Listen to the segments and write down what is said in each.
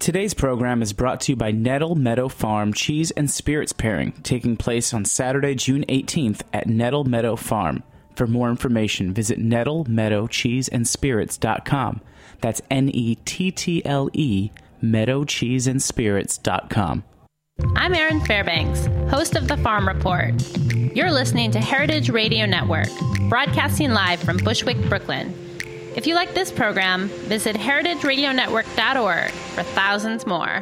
Today's program is brought to you by Nettle Meadow Farm Cheese and Spirits Pairing, taking place on Saturday, June 18th at Nettle Meadow Farm. For more information, visit nettlemeadowcheeseandspirits.com. That's Nettle, meadowcheeseandspirits.com. I'm Erin Fairbanks, host of The Farm Report. You're listening to Heritage Radio Network, broadcasting live from Bushwick, Brooklyn. If you like this program, visit heritageradionetwork.org for thousands more.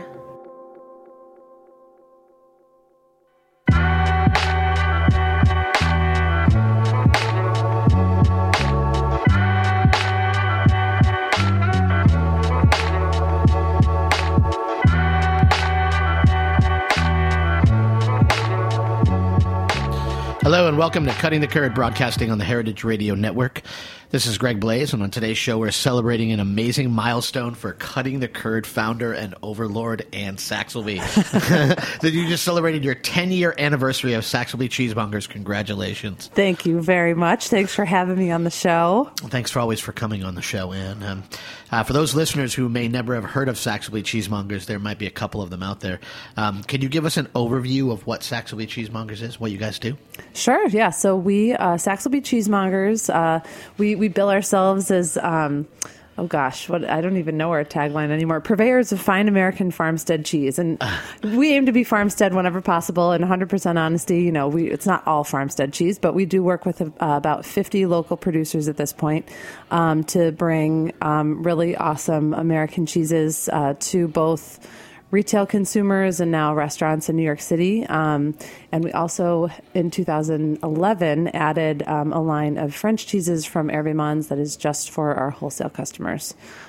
Hello and welcome to Cutting the Curd, broadcasting on the Heritage Radio Network. This is Greg Blaze, and on today's show we're celebrating an amazing milestone for Cutting the Curd founder and overlord Ann Saxelby. That you just celebrated your 10-year anniversary of Saxelby Cheesemongers. Congratulations. Thank you very much. Thanks for having me on the show. Thanks for always for coming on the show, Ann. For those listeners who may never have heard of Saxelby Cheesemongers, there might be a couple of them out there. Can you give us an overview of what Saxelby Cheesemongers is, what you guys do? Sure, yeah. So we, Saxelby Cheesemongers, we bill ourselves as, I don't even know our tagline anymore, purveyors of fine American farmstead cheese. And we aim to be farmstead whenever possible, and 100% honesty, it's not all farmstead cheese, but we do work with about 50 local producers at this point to bring really awesome American cheeses to both retail consumers and now restaurants in New York City. And we also, in 2011, added a line of French cheeses from Hervé Mons that is just for our wholesale customers.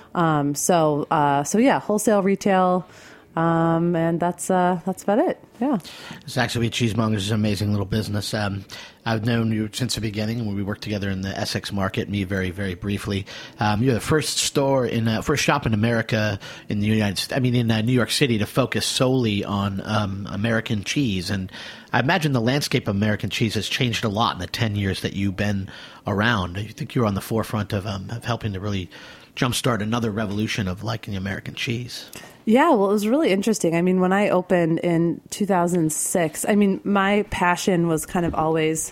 So wholesale, retail, and that's about it. Yeah. Saxelby Cheesemongers is an amazing little business. I've known you since the beginning when we worked together in the Essex market, me very, very briefly. You're the first first shop in America in the in New York City to focus solely on American cheese. And I imagine the landscape of American cheese has changed a lot in the 10 years that you've been around. I think you're on the forefront of helping to really jumpstart another revolution of liking American cheese. Yeah, well, it was really interesting. I mean, when I opened in 2006, my passion was kind of always,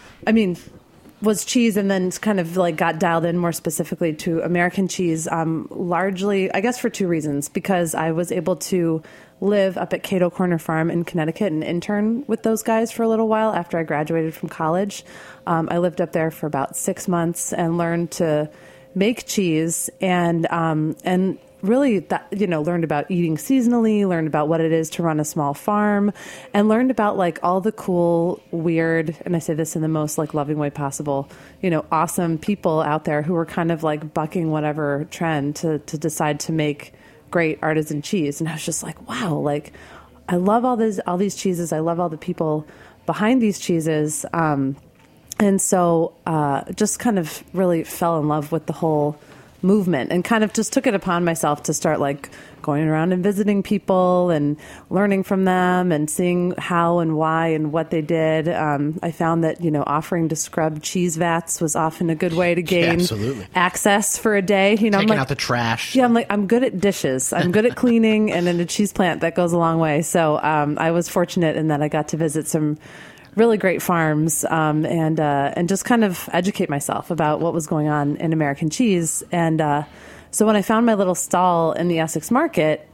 was cheese, and then kind of like got dialed in more specifically to American cheese, largely, I guess, for two reasons. Because I was able to live up at Cato Corner Farm in Connecticut and intern with those guys for a little while after I graduated from college. I lived up there for about 6 months and learned to make cheese and really, learned about eating seasonally, learned about what it is to run a small farm, and learned about like all the cool, weird, and I say this in the most like loving way possible, awesome people out there who were kind of like bucking whatever trend to decide to make great artisan cheese. And I was just like, wow, like I love all these cheeses. I love all the people behind these cheeses. And so just kind of really fell in love with the whole movement and kind of just took it upon myself to start like going around and visiting people and learning from them and seeing how and why and what they did. I found that, offering to scrub cheese vats was often a good way to gain access for a day. Taking out the trash. Yeah, I'm good at dishes. I'm good at cleaning, and in a cheese plant, that goes a long way. So I was fortunate in that I got to visit some really great farms, and just kind of educate myself about what was going on in American cheese. And so when I found my little stall in the Essex market,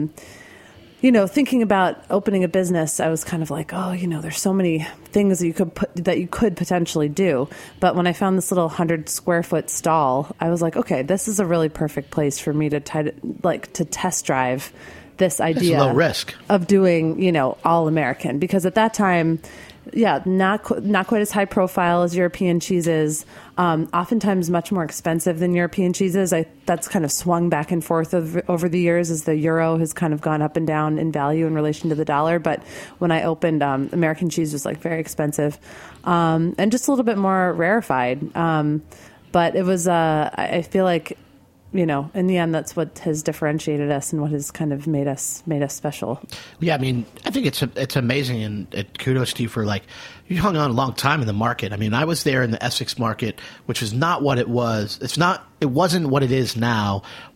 thinking about opening a business, I was kind of like, there's so many things that you could potentially do. But when I found this little 100 square foot stall, I was like, okay, this is a really perfect place for me to test drive this idea low risk of doing, all American, because at that time, not quite as high profile as European cheeses. Oftentimes much more expensive than European cheeses. That's kind of swung back and forth over the years as the euro has kind of gone up and down in value in relation to the dollar. But when I opened, American cheese was like very expensive, and just a little bit more rarefied. But it was, I feel like, in the end, that's what has differentiated us and what has kind of made us special. Yeah, I think it's amazing, and kudos to you for you hung on a long time in the market. I was there in the Essex market, which is not what it was. It wasn't what it is now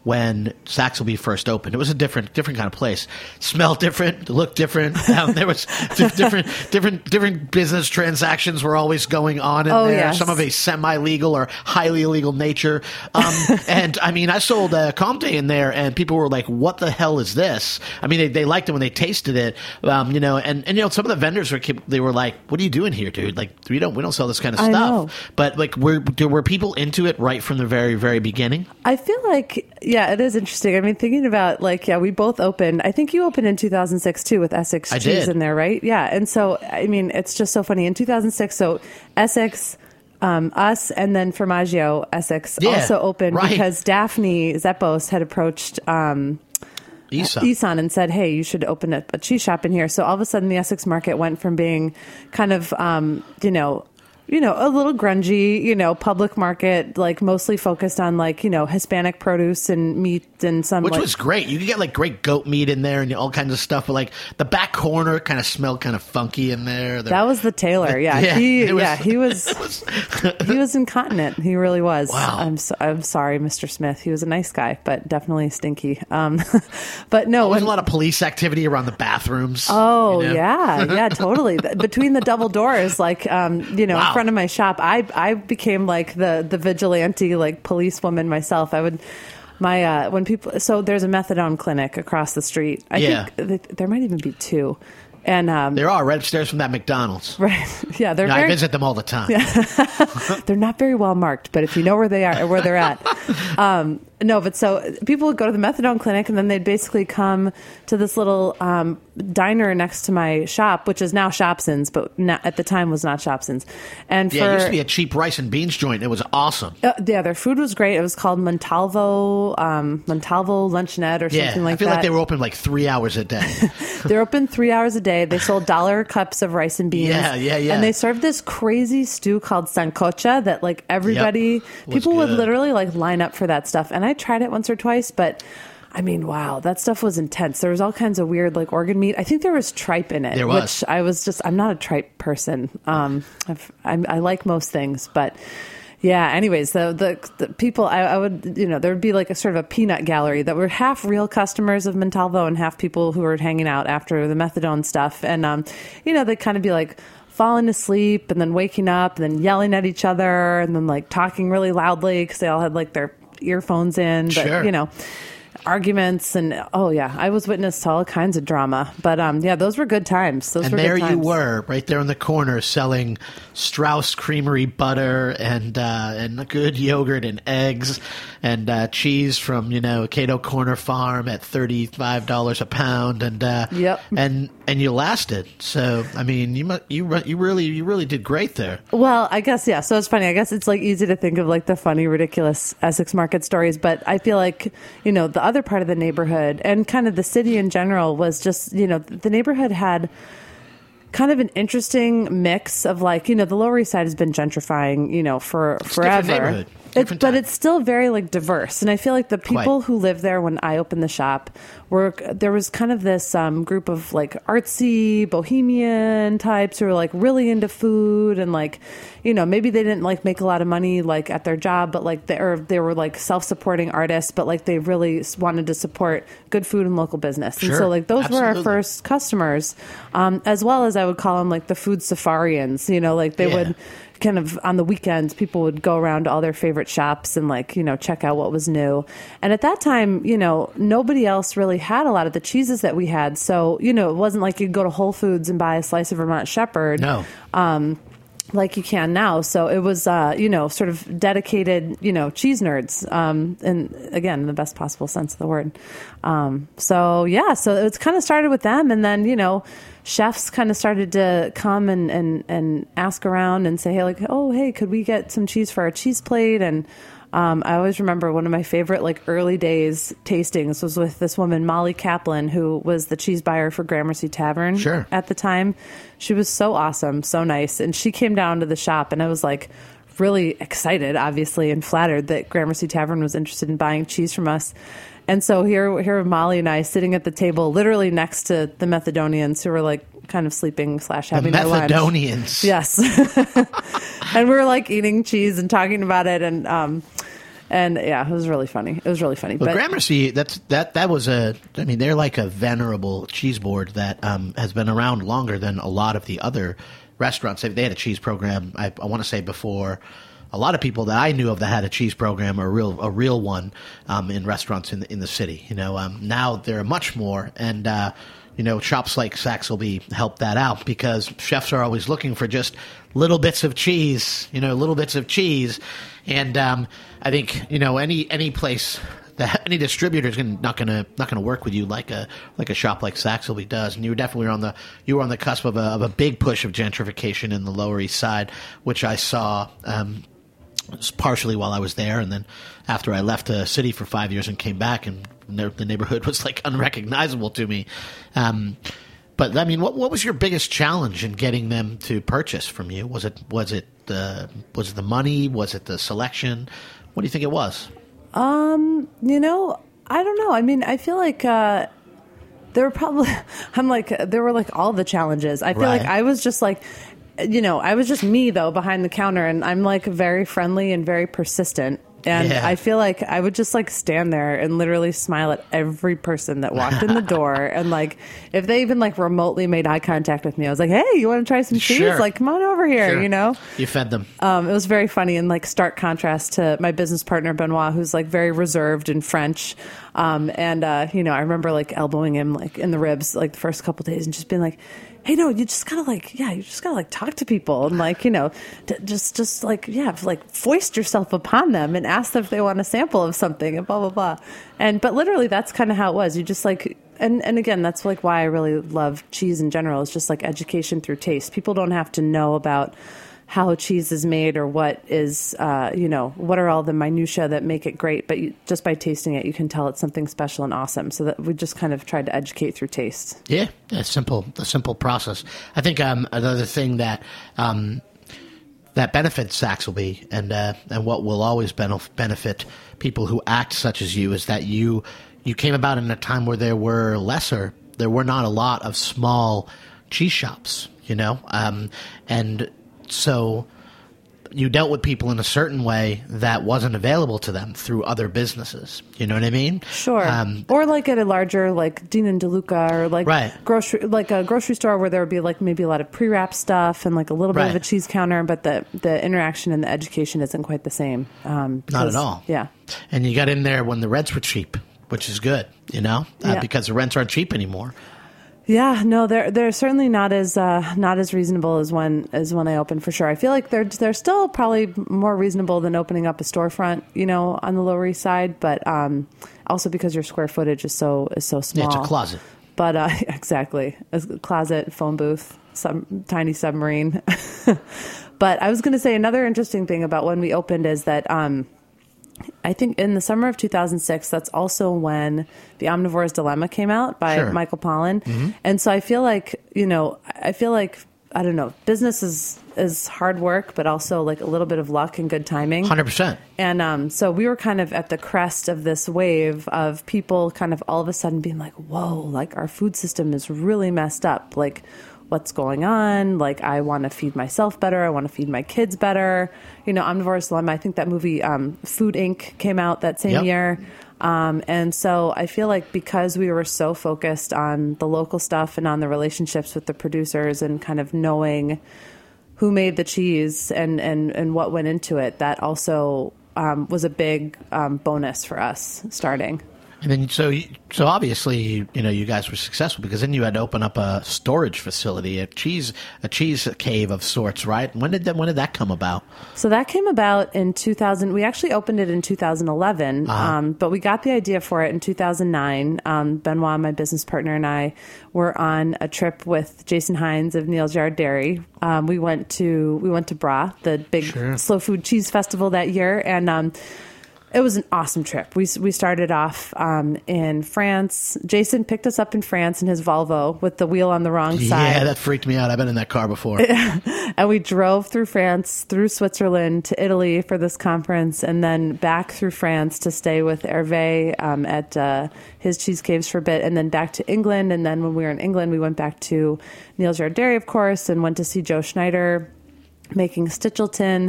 when Saxelby first opened. It was a different kind of place. Smelled different, looked different. There was different business transactions were always going on in there. Yes. Some of a semi-legal or highly illegal nature. And I mean, I sold Comte in there, and people were like, "What the hell is this?" I mean, they liked it when they tasted it, you know. And you know, some of the vendors were like, "What are you doing here, dude? Like, we don't sell this kind of I stuff." know. But like, were people into it right from the very, very beginning? I feel like, yeah, it is interesting. I mean, thinking about, like, yeah, we both opened. I think you opened in 2006 too with Essex I Cheese did. in there, right? Yeah. And so, I mean, it's just so funny. In 2006, so Essex, us, and then Formaggio Essex also opened right. because Daphne Zeppos had approached Isan and said, "Hey, you should open a cheese shop in here." So all of a sudden, the Essex market went from being kind of, you know, a little grungy, you know, public market, like mostly focused on, like, you know, Hispanic produce and meat and some, Which like, was great. You could get like great goat meat in there and all kinds of stuff. But like the back corner kind of smelled kind of funky in there. That was the tailor. Yeah. He was incontinent. He really was. Wow. I'm sorry, Mr. Smith. He was a nice guy, but definitely stinky. But no, there was a lot of police activity around the bathrooms. Oh, you know? yeah, totally. Between the double doors, like, you know, Wow. in front of my shop, I became like the vigilante, like, policewoman myself. I would, when people, so there's a methadone clinic across the street. I think there might even be two. And There are right upstairs from that McDonald's. right, yeah, they're I very, visit them all the time. they're not very well marked, but if you know where they are or where they're at. No, but so people would go to the methadone clinic, and then they'd basically come to this little diner next to my shop, which is now Shopson's, but at the time was not Shopson's. And Yeah, it used to be a cheap rice and beans joint. It was awesome. yeah, their food was great. It was called Montalvo Luncheonette or something like that. I feel like they were open like 3 hours a day. They're open 3 hours a day. They sold $1 cups of rice and beans. Yeah. And they served this crazy stew called sancocha that, like, everybody, people would good. literally, like, line up for that stuff. And I tried it once or twice, but I mean, wow, that stuff was intense. There was all kinds of weird, like, organ meat. I think there was tripe in it. There was. Which I'm not a tripe person. I like most things, but yeah, anyways, the people, I would, you know, there would be like a sort of a peanut gallery that were half real customers of Montalvo and half people who were hanging out after the methadone stuff. And, you know, they'd kind of be like falling asleep and then waking up and then yelling at each other and then, like, talking really loudly because they all had, like, their earphones in. But, Sure. you know, arguments and I was witness to all kinds of drama. But yeah, those were good times. Those And were there good times. you were, right there in the corner, selling Strauss Creamery butter and good yogurt and eggs and cheese from, you know, Cato Corner Farm at $35 a pound, and Yep. and you lasted. So I mean, you really did great there. Well, I guess, yeah. So it's funny. I guess it's, like, easy to think of, like, the funny, ridiculous Essex market stories, but I feel like, you know, the other part of the neighborhood and kind of the city in general was just, you know, the neighborhood had kind of an interesting mix of, like, you know, the Lower East Side has been gentrifying, you know, for forever. neighborhood. Different time. But it's still very, like, diverse. And I feel like the people Quite. who lived there when I opened the shop there was kind of this group of, like, artsy bohemian types who were, like, really into food and, like, you know, maybe they didn't, like, make a lot of money, like, at their job, but, like, they were like self-supporting artists, but, like, they really wanted to support good food and local business. And Sure. so, like, those were our Absolutely. first customers, as well as I would call them, like, the food safarians, you know, like, they Yeah. would kind of on the weekends, people would go around to all their favorite shops and, like, you know, check out what was new. And at that time, you know, nobody else really had a lot of the cheeses that we had. So, you know, it wasn't like you'd go to Whole Foods and buy a slice of Vermont Shepherd. No. Like you can now. So it was, you know, sort of dedicated, you know, cheese nerds. And again, in the best possible sense of the word. So it's kind of started with them. And then, you know, chefs kind of started to come and ask around and say, hey, like, oh, hey, could we get some cheese for our cheese plate? And I always remember one of my favorite, like, early days tastings was with this woman, Molly Kaplan, who was the cheese buyer for Gramercy Tavern Sure. at the time. She was so awesome, so nice. And she came down to the shop, and I was, like, really excited, obviously, and flattered that Gramercy Tavern was interested in buying cheese from us. And so here are Molly and I sitting at the table, literally next to the Methadonians, who were, like, kind of sleeping / having The their lunch. Methadonians. Yes. And we were, like, eating cheese and talking about it. And And yeah, it was really funny. It was really funny. Well, but Gramercy, that was they're like a venerable cheese board that has been around longer than a lot of the other restaurants. They had a cheese program, I want to say, before a lot of people that I knew of that had a cheese program, or a real one, in restaurants in the city. Now there are much more, and shops like Saxelby help that out, because chefs are always looking for just little bits of cheese, and I think any place that any distributor is not gonna work with you like a shop like Saxelby does. And you were definitely on the cusp of a big push of gentrification in the Lower East Side, which I saw. Partially while I was there, and then after I left the city for 5 years and came back, and the neighborhood was like unrecognizable to me. But I mean, what was your biggest challenge in getting them to purchase from you? Was it the money? Was it the selection? What do you think it was? I don't know. I mean, I feel like there were like all the challenges. I feel like I was just like, I was just me, though, behind the counter, and I'm like very friendly and very persistent. And I feel like I would just like stand there and literally smile at every person that walked in the door. And like, if they even like remotely made eye contact with me, I was like, hey, you want to try some cheese? Sure. Like, come on over here, Sure. You fed them. It was very funny, and like stark contrast to my business partner, Benoit, who's like very reserved and French. I remember like elbowing him like in the ribs like the first couple of days and just being like, hey, no, you just gotta talk to people and like, foist yourself upon them and ask them if they want a sample of something and blah, blah, blah. But literally that's kind of how it was. You just like, and again, that's like why I really love cheese in general. It's just like education through taste. People don't have to know about how cheese is made or what is, what are all the minutia that make it great. But just by tasting it, you can tell it's something special and awesome. So that we just kind of tried to educate through taste. Yeah, a simple process. I think another thing that benefits Saxelby and what will always benefit people who act such as you is that you came about in a time where there were not a lot of small cheese shops, and so you dealt with people in a certain way that wasn't available to them through other businesses. You know what I mean? Sure. Or like at a larger, like Dean and DeLuca, or like a grocery store where there would be like maybe a lot of pre-wrap stuff and like a little bit of a cheese counter, but the interaction and the education isn't quite the same. Not at all. Yeah. And you got in there when the rents were cheap, which is good, because the rents aren't cheap anymore. Yeah, no, they're certainly not as reasonable as when I opened, for sure. I feel like they're still probably more reasonable than opening up a storefront, on the Lower East Side, but also because your square footage is so small. Yeah, it's a closet. But exactly, a closet, phone booth, some tiny submarine. But I was going to say another interesting thing about when we opened is that I think in the summer of 2006, that's also when The Omnivore's Dilemma came out by Michael Pollan. Mm-hmm. And so I feel like, I don't know, business is hard work, but also like a little bit of luck and good timing. 100%. And so we were kind of at the crest of this wave of people kind of all of a sudden being like, whoa, like our food system is really messed up. Like, what's going on? Like, I want to feed myself better. I want to feed my kids better. Omnivore's Dilemma, I think that movie, Food Inc. came out that same year. And so I feel like because we were so focused on the local stuff and on the relationships with the producers and kind of knowing who made the cheese and what went into it, that also was a big bonus for us starting. And then, so obviously, you guys were successful because then you had to open up a storage facility, a cheese cave of sorts, right? When did that come about? So that came about in 2000. We actually opened it in 2011, but we got the idea for it in 2009. Benoit, my business partner, and I were on a trip with Jason Hines of Neal's Yard Dairy. We went to Bra, the big slow food cheese festival that year, and it was an awesome trip. We started off in France. Jason picked us up in France in his Volvo with the wheel on the wrong side. Yeah, that freaked me out. I've been in that car before. And we drove through France, through Switzerland to Italy for this conference, and then back through France to stay with Hervé at his cheese caves for a bit, and then back to England. And then when we were in England, we went back to Neal's Yard Dairy, of course, and went to see Joe Schneider making Stichelton.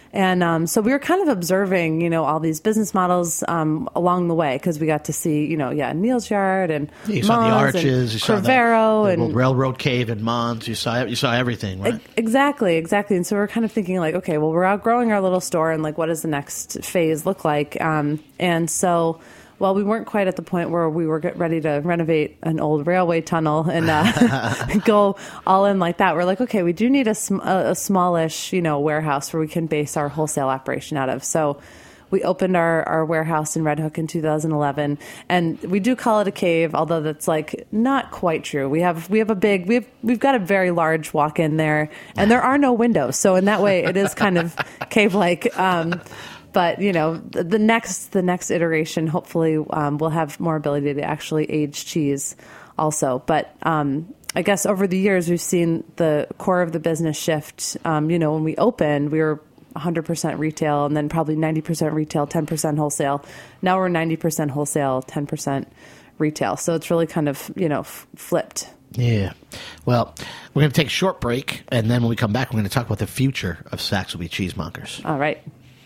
And so we were kind of observing, all these business models along the way, because we got to see, Neil's Yard and you saw the arches, you saw the and railroad cave in Mons. You saw everything, right? Exactly. And so we're kind of thinking like, okay, well, we're outgrowing our little store, and like, what does the next phase look like? And so, well, we weren't quite at the point where we were ready to renovate an old railway tunnel and go all in like that. We're like, okay, we do need a smallish, warehouse where we can base our wholesale operation out of. So we opened our warehouse in Red Hook in 2011, and we do call it a cave, although that's like not quite true. We've got a very large walk-in there, and there are no windows. So in that way, it is kind of cave-like. But, the next iteration, hopefully, we'll have more ability to actually age cheese also. But I guess over the years, we've seen the core of the business shift. When we opened, we were 100% retail, and then probably 90% retail, 10% wholesale. Now we're 90% wholesale, 10% retail. So it's really kind of, flipped. Yeah. Well, we're going to take a short break, and then when we come back, we're going to talk about the future of Saxelby Cheesemongers. All right.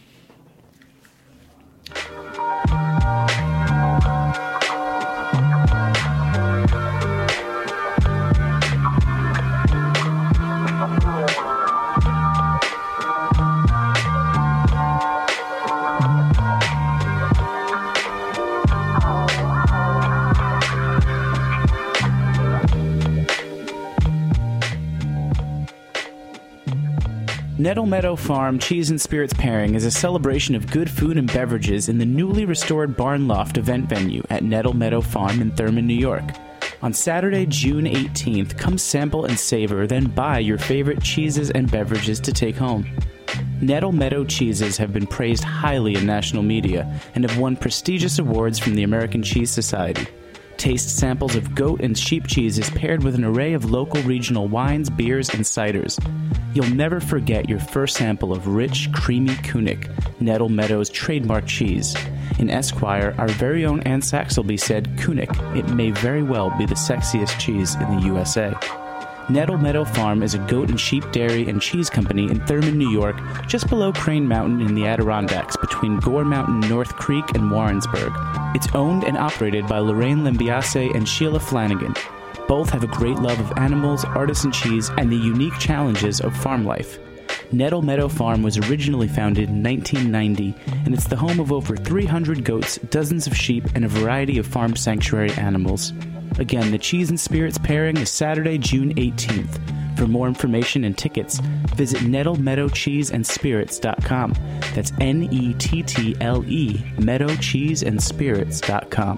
Nettle Meadow Farm Cheese and Spirits Pairing is a celebration of good food and beverages in the newly restored Barn Loft event venue at Nettle Meadow Farm in Thurman, New York. On Saturday, June 18th, come sample and savor, then buy your favorite cheeses and beverages to take home. Nettle Meadow cheeses have been praised highly in national media and have won prestigious awards from the American Cheese Society. Taste samples of goat and sheep cheeses paired with an array of local regional wines, beers, and ciders. You'll never forget your first sample of rich, creamy Kunik, Nettle Meadow's trademark cheese. In Esquire, our very own Ann Saxelby said, "Kunik, it may very well be the sexiest cheese in the USA." Nettle Meadow Farm is a goat and sheep dairy and cheese company in Thurman, New York, just below Crane Mountain in the Adirondacks, between Gore Mountain, North Creek, and Warrensburg. It's owned and operated by Lorraine Limbiase and Sheila Flanagan. Both have a great love of animals, artisan cheese, and the unique challenges of farm life. Nettle Meadow Farm was originally founded in 1990, and it's the home of over 300 goats, dozens of sheep, and a variety of farm sanctuary animals. Again, the Cheese and Spirits Pairing is Saturday, June 18th. For more information and tickets, visit nettlemeadowcheeseandspirits.com. That's Nettle meadowcheeseandspirits.com.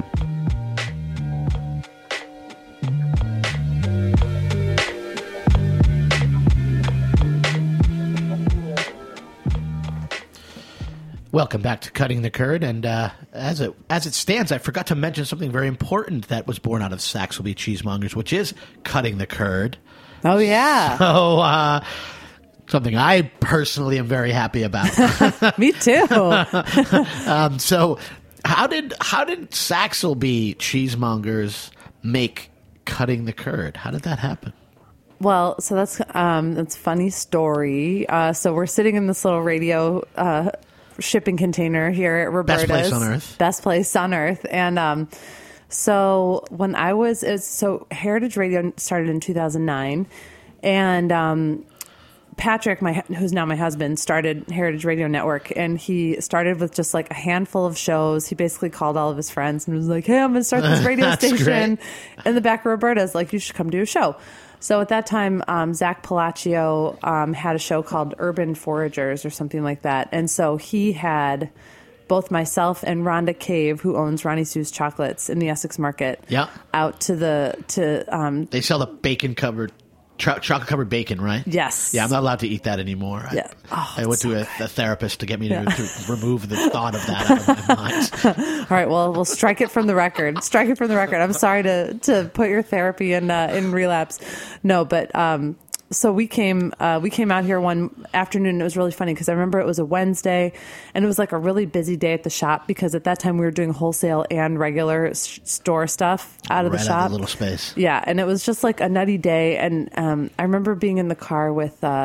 Welcome back to Cutting the Curd, and as it stands, I forgot to mention something very important that was born out of Saxelby Cheesemongers, which is Cutting the Curd. Oh, yeah. So, something I personally am very happy about. Me too. So, how did Saxelby Cheesemongers make Cutting the Curd? How did that happen? Well, so that's a funny story. So we're sitting in this little radio shipping container here at Roberta's. Best place on earth. Best place on earth. And so when so Heritage Radio started in 2009, and Patrick, who's now my husband, started Heritage Radio Network, and he started with just like a handful of shows. He basically called all of his friends and was like, "Hey, I'm going to start this radio station in the back of Roberta's. Like, you should come do a show." So at that time, Zach Palacio had a show called Urban Foragers or something like that. And so he had both myself and Rhonda Cave, who owns Ronnie Sue's Chocolates in the Essex Market, out to they sell the bacon-covered, chocolate-covered bacon, right? Yes. Yeah, I'm not allowed to eat that anymore. Yeah. I went to a therapist to get me to remove the thought of that out of my mind. All right, well, we'll strike it from the record. Strike it from the record. I'm sorry to put your therapy in relapse. No, but so we came out here one afternoon, and it was really funny because I remember it was a Wednesday, and it was like a really busy day at the shop because at that time we were doing wholesale and regular store stuff out of the shop. Out of the little space. Yeah, and it was just like a nutty day, and I remember being in the car with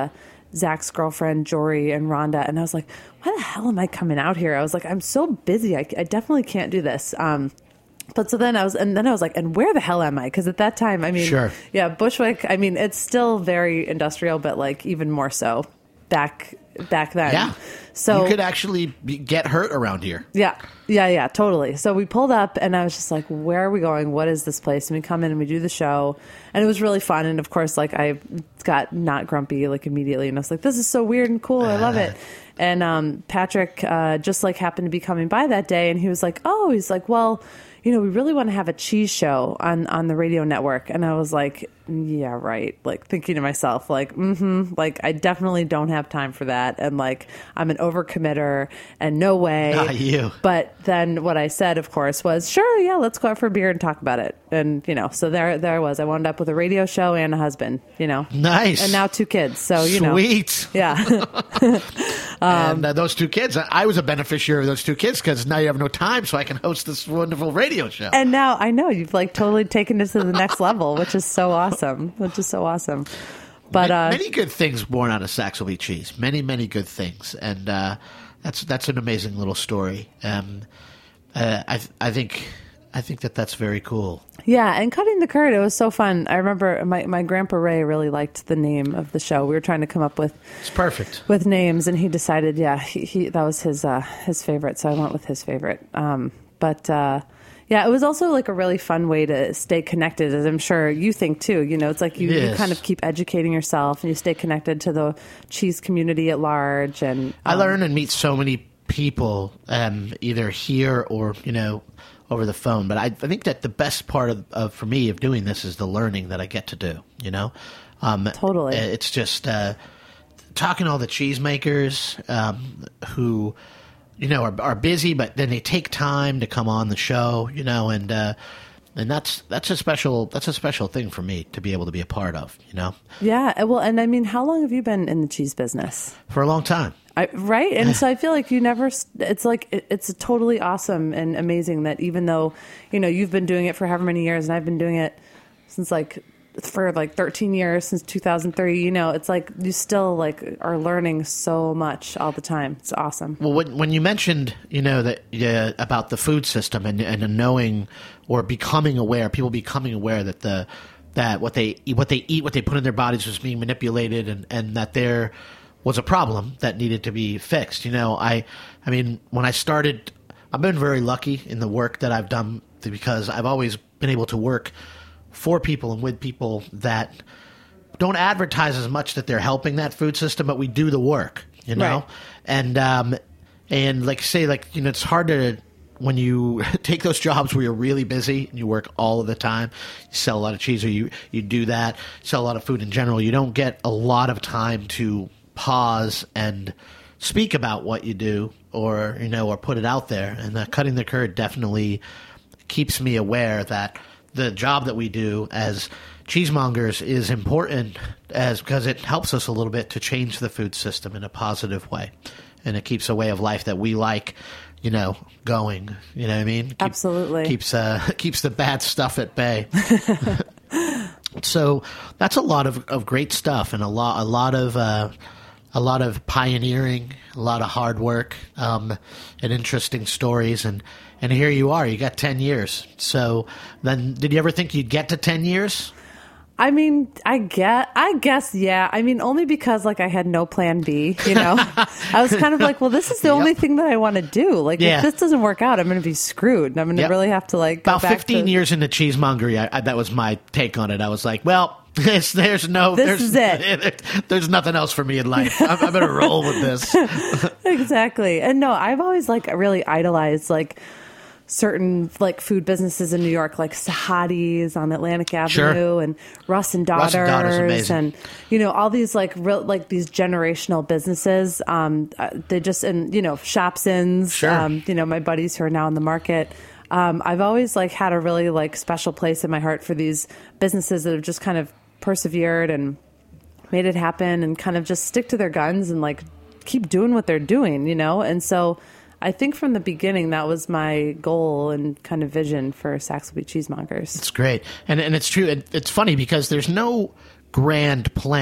Zach's girlfriend, Jory, and Rhonda. And I was like, why the hell am I coming out here? I was like, I'm so busy. I definitely can't do this. But so then I was like, and where the hell am I? Because at that time, I mean, Sure. yeah, Bushwick, I mean, it's still very industrial, but like even more so back then. Yeah. So you could actually get hurt around here. Yeah, totally. So we pulled up and I was just like, where are we going? What is this place? And we come in and we do the show and it was really fun. And of course, like I got not grumpy like immediately. And I was like, this is so weird and cool. I love it. And Patrick just like happened to be coming by that day and he was like, well, you know, we really want to have a cheese show on the radio network. And I was like, yeah, right. Like thinking to myself, like, like I definitely don't have time for that. And like, I'm an overcommitter and no way. Not you. But then what I said, of course, was sure. Yeah, let's go out for a beer and talk about it. And, you know, so there I was. I wound up with a radio show and a husband, you know. Nice. And now 2 kids. So, you know. Sweet. Yeah. And those 2 kids, I was a beneficiary of those 2 kids because now you have no time so I can host this wonderful radio show. And now I know you've like totally taken it to the next level, which is so awesome. But many good things born out of Saxelby cheese. Many, many good things. And that's an amazing little story. I think that's very cool. Yeah, and cutting the curd, it was so fun. I remember my grandpa Ray really liked the name of the show. We were trying to come up with it's perfect with names, and he decided, he that was his favorite, so I went with his favorite. Yeah, it was also like a really fun way to stay connected, as I'm sure you think too. You know, it's like you kind of keep educating yourself, and you stay connected to the cheese community at large. And I learn and meet so many people, either here or over the phone. But I think that the best part of for me of doing this is the learning that I get to do. You know, totally. It's just talking to all the cheesemakers who are busy, but then they take time to come on the show. And that's a special thing for me to be able to be a part of. Yeah. Well, and I mean, how long have you been in the cheese business? For a long time. Right. And so I feel like it's totally awesome and amazing that even though, you've been doing it for however many years and I've been doing it since for 13 years, since 2003, it's like you still are learning so much all the time. It's awesome. Well, when you mentioned, that about the food system and knowing or becoming aware, people becoming aware that what they eat, what they put in their bodies was being manipulated and that there was a problem that needed to be fixed. I mean, when I started, I've been very lucky in the work that I've done because I've always been able to work for people and with people that don't advertise as much that they're helping that food system, but we do the work, Right. And it's hard to, when you take those jobs where you're really busy and you work all of the time, you sell a lot of cheese or you do that, sell a lot of food in general, you don't get a lot of time to pause and speak about what you do or put it out there. And cutting the curd definitely keeps me aware that the job that we do as cheesemongers is important because it helps us a little bit to change the food system in a positive way. And it keeps a way of life that we like, going. You know what I mean? Absolutely. Keeps the bad stuff at bay. So that's a lot of great stuff and a lot of pioneering, a lot of hard work, and interesting stories. And here you are. You got 10 years. So then did you ever think you'd get to 10 years? I mean, I guess, yeah. I mean, only because I had no plan B, I was kind of like, well, this is the only thing that I want to do. If this doesn't work out, I'm going to be screwed. And I'm going to really have to go about back 15 years into cheesemongery. That was my take on it. I was like, well, this is it. There's nothing else for me in life. I'm going to roll with this. Exactly. And no, I've always really idolized certain food businesses in New York, like Sahadi's on Atlantic Avenue, sure. and Russ and Daughters, and all these these generational businesses. They just Shopsins. Sure. My buddies who are now in the market. I've always had a really special place in my heart for these businesses that have just kind of persevered and made it happen and kind of just stick to their guns and keep doing what they're doing, and so. I think from the beginning, that was my goal and kind of vision for Saxelby Cheesemongers. It's great. And it's true. It's funny because there's no grand plan.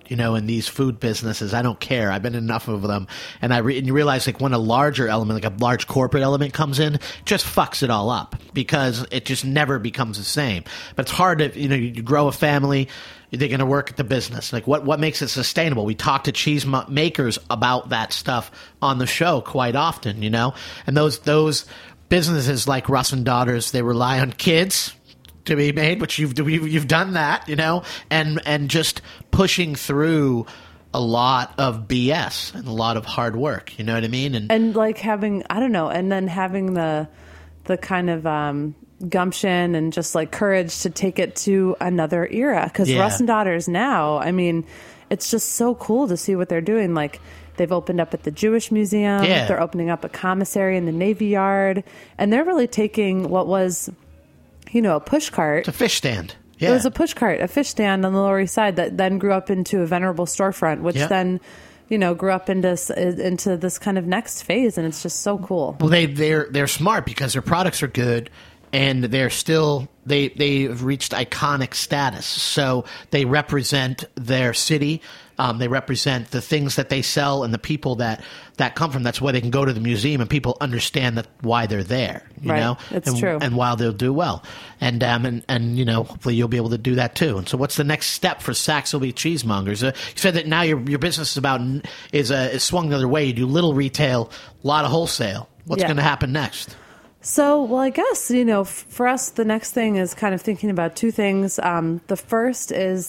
in these food businesses. I don't care. I've been in enough of them. And and you realize, like, when a larger element, like a large corporate element comes in, it just fucks it all up because it just never becomes the same. But it's hard to, you grow a family, they're going to work at the business. Like, what makes it sustainable? We talk to cheese makers about that stuff on the show quite often, and those businesses like Russ and Daughters, they rely on kids to be made, which you've done that, and just pushing through a lot of BS and a lot of hard work. You know what I mean? And like having, I don't know, and then having the kind of gumption and just like courage to take it to another era. Because Russ and Daughters now, I mean, it's just so cool to see what they're doing. Like, they've opened up at the Jewish Museum. Yeah. They're opening up a commissary in the Navy Yard. And they're really taking what was, a push cart. It's a fish stand. Yeah. It was a push cart, a fish stand on the Lower East Side that then grew up into a venerable storefront, which then, grew up into this kind of next phase. And it's just so cool. Well, they're smart because their products are good. And they're still they've reached iconic status. So they represent their city. They represent the things that they sell and the people that come from. That's why they can go to the museum and people understand why they're there. You know, it's true. And while they'll do well, and hopefully you'll be able to do that too. And so, what's the next step for Saxelby Cheesemongers? You said that now your business is swung the other way. You do little retail, a lot of wholesale. What's going to happen next? So, well, I guess, for us, the next thing is kind of thinking about two things. The first is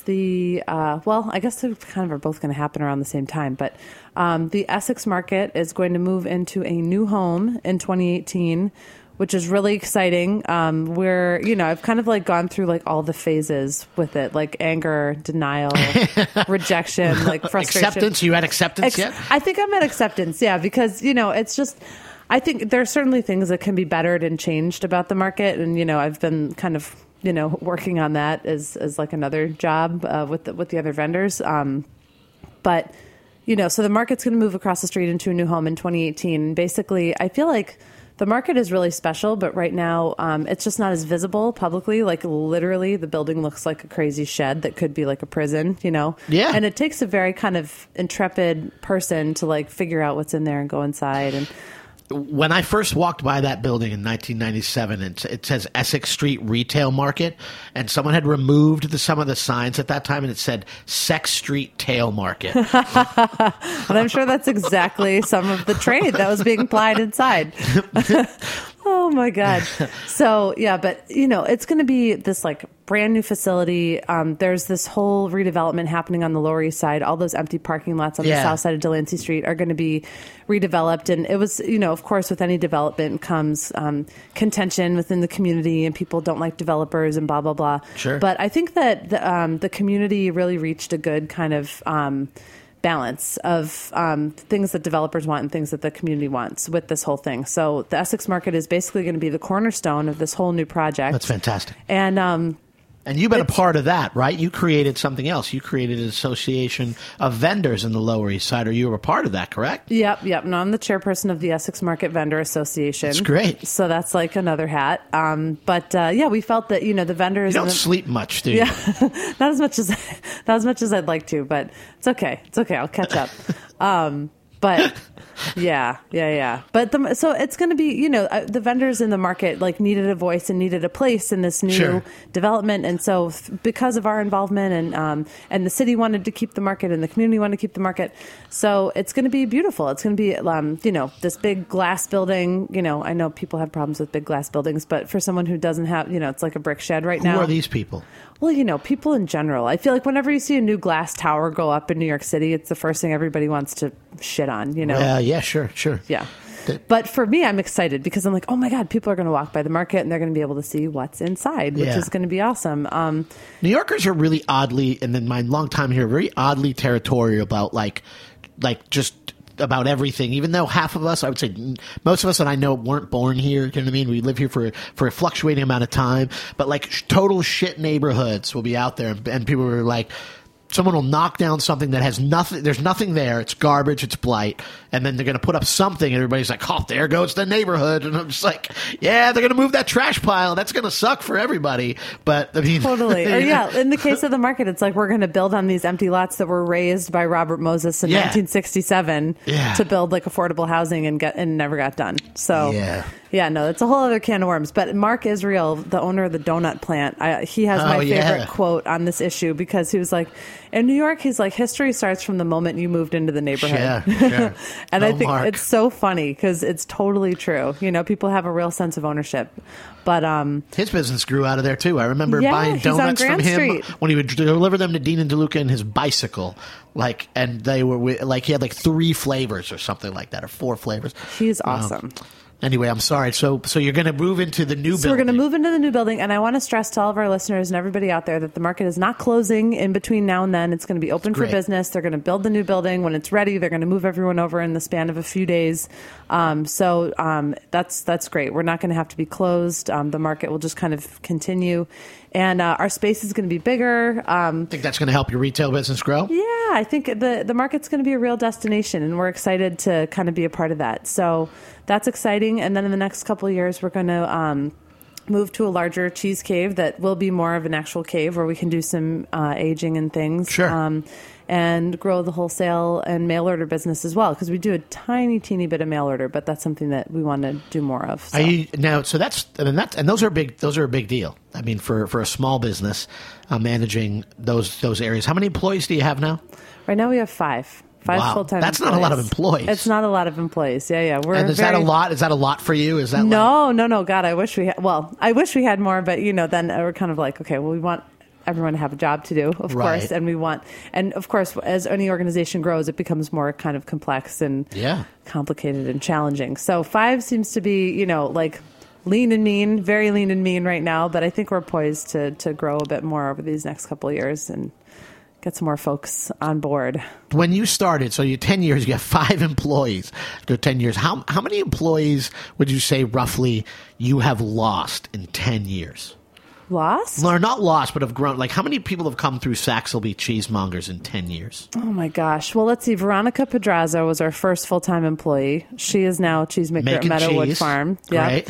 I guess they kind of are both going to happen around the same time, but the Essex Market is going to move into a new home in 2018, which is really exciting. Where, I've kind of like gone through like all the phases with it, like anger, denial, rejection, like frustration. Acceptance? You had acceptance yet? I think I'm at acceptance, yeah, because, it's just... I think there are certainly things that can be bettered and changed about the market. And, I've been kind of, working on that as like another job with the other vendors. But, so the market's going to move across the street into a new home in 2018. And basically, I feel like the market is really special, but right now it's just not as visible publicly. Like, literally, the building looks like a crazy shed that could be like a prison, Yeah. And it takes a very kind of intrepid person to like figure out what's in there and go inside. And when I first walked by that building in 1997, it says Essex Street Retail Market, and someone had removed some of the signs at that time, and it said Sex Street Tail Market. And I'm sure that's exactly some of the trade that was being applied inside. Oh, my God. So, yeah, but, it's going to be this, like, brand new facility. There's this whole redevelopment happening on the Lower East Side. All those empty parking lots on the south side of Delancey Street are going to be redeveloped. And it was, of course, with any development comes contention within the community, and people don't like developers and blah, blah, blah. Sure. But I think that the community really reached a good kind of balance of things that developers want and things that the community wants with this whole thing. So the Essex Market is basically going to be the cornerstone of this whole new project. That's fantastic. And you've been a part of that, right? You created something else. You created an association of vendors in the Lower East Side, or you were a part of that, correct? Yep. No, I'm the chairperson of the Essex Market Vendor Association. That's great. So that's like another hat. But we felt that, the vendors... You don't sleep much, do you? Yeah, not as much as I'd like to, but it's okay. I'll catch up. But yeah. But so it's going to be, the vendors in the market like needed a voice and needed a place in this new development. And so because of our involvement and the city wanted to keep the market and the community wanted to keep the market. So it's going to be beautiful. It's going to be, this big glass building. I know people have problems with big glass buildings, but for someone who doesn't have, it's like a brick shed right now. Who are these people? Well, people in general. I feel like whenever you see a new glass tower go up in New York City, it's the first thing everybody wants to shit on, Yeah, sure. Yeah. But for me, I'm excited because I'm like, oh my God, people are going to walk by the market and they're going to be able to see what's inside, which is going to be awesome. New Yorkers are really oddly, and in my long time here, very oddly territorial about like just about everything, even though half of us, I would say most of us that I know weren't born here. You know what I mean? We live here for a fluctuating amount of time, but like total shit neighborhoods will be out there, and people are like, Someone will knock down something that has nothing. There's nothing there. It's garbage. It's blight. And then they're going to put up something, and everybody's like, "Oh, there goes the neighborhood." And I'm just like, "Yeah, they're going to move that trash pile. That's going to suck for everybody." But I mean, totally. Or yeah, in the case of the market, it's like we're going to build on these empty lots that were raised by Robert Moses in 1967 to build like affordable housing and never got done. So yeah, no, it's a whole other can of worms. But Mark Israel, the owner of the donut plant, he has my favorite quote on this issue, because he was like, in New York, he's like, history starts from the moment you moved into the neighborhood. Sure. And I think it's so funny because it's totally true. You know, people have a real sense of ownership. But his business grew out of there too. I remember buying donuts from him when he would deliver them to Dean and DeLuca in his bicycle. And they were he had like 3 flavors or something like that, or 4 flavors. He's awesome. Anyway, I'm sorry. So you're going to move into the new building. So we're going to move into the new building, and I want to stress to all of our listeners and everybody out there that the market is not closing in between now and then. It's going to be open for business. They're going to build the new building. When it's ready, they're going to move everyone over in the span of a few days. So that's great. We're not going to have to be closed. The market will just kind of continue. And our space is going to be bigger. Think that's going to help your retail business grow? Yeah, I think the market's going to be a real destination, and we're excited to kind of be a part of that. So that's exciting. And then in the next couple of years, we're going to move to a larger cheese cave that will be more of an actual cave where we can do some aging and things. Sure. And grow the wholesale and mail order business as well, because we do a teeny bit of mail order, but that's something that we want to do more of. So. Those are big. Those are a big deal. I mean, for a small business, managing those areas. How many employees do you have now? Right now we have 5. 5 full-time That's employees. not a lot of employees. It's not a lot of employees. Yeah. That a lot? Is that a lot for you? Is that no? God, I wish we had. Well, I wish we had more, but then we're kind of like, okay, well, we want everyone to have a job to do, of course, and of course, as any organization grows, it becomes more kind of complex and complicated and challenging. So 5 seems to be, like lean and mean, very lean and mean right now, but I think we're poised to grow a bit more over these next couple of years and get some more folks on board. When you started, so you're 10 years, you have 5 employees after 10 years. How many employees would you say roughly you have lost in 10 years? Lost? No, not lost, but have grown. Like, how many people have come through Saxelby Cheesemongers in 10 years? Oh, my gosh. Well, let's see. Veronica Pedraza was our first full-time employee. She is now a cheesemaker at Meadowood Farm. Right.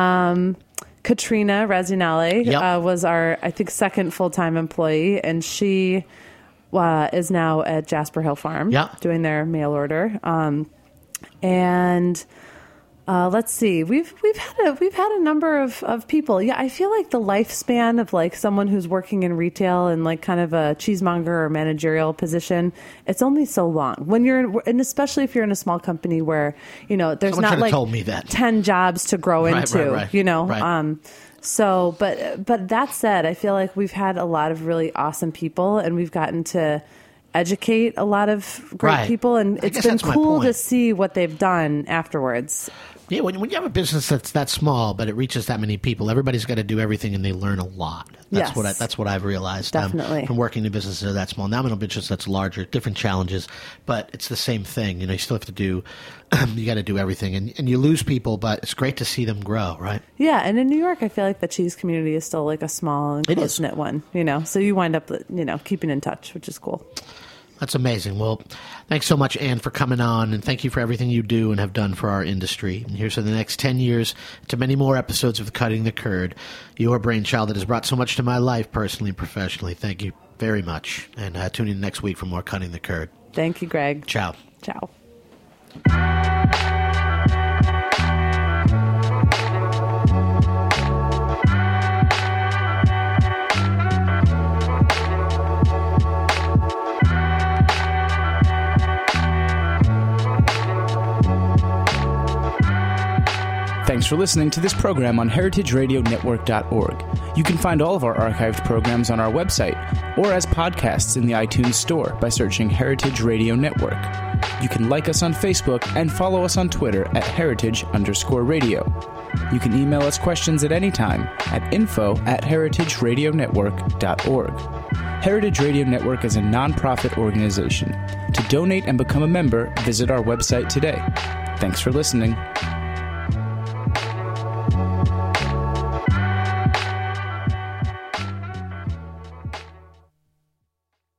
Katrina Razzinale was our, I think, second full-time employee, and she is now at Jasper Hill Farm doing their mail order. Let's see. We've had a number of people. Yeah, I feel like the lifespan of like someone who's working in retail and like kind of a cheesemonger or managerial position, it's only so long. When and especially if you're in a small company where there's Someone not like told me that. 10 jobs to grow into. Right. So, but that said, I feel like we've had a lot of really awesome people, and we've gotten to educate a lot of great people, and it's been cool to see what they've done afterwards. Yeah, when you have a business that's that small, but it reaches that many people, everybody's got to do everything, and they learn a lot. That's what I've realized. Definitely. From working in businesses that small. Now I'm in a business that's larger, different challenges, but it's the same thing. You still have to do, you got to do everything, and you lose people, but it's great to see them grow, right? Yeah, and in New York, I feel like the cheese community is still like a small and close-knit one, so you wind up, keeping in touch, which is cool. That's amazing. Well, thanks so much, Ann, for coming on, and thank you for everything you do and have done for our industry. And here's for the next 10 years to many more episodes of Cutting the Curd, your brainchild that has brought so much to my life personally and professionally. Thank you very much. And tune in next week for more Cutting the Curd. Thank you, Greg. Ciao. Ciao. Thanks for listening to this program on heritageradionetwork.org. You can find all of our archived programs on our website or as podcasts in the iTunes Store by searching Heritage Radio Network. You can like us on Facebook and follow us on Twitter at heritage_radio. You can email us questions at any time at info@heritageradionetwork.org. Heritage Radio Network is a nonprofit organization. To donate and become a member, visit our website today. Thanks for listening.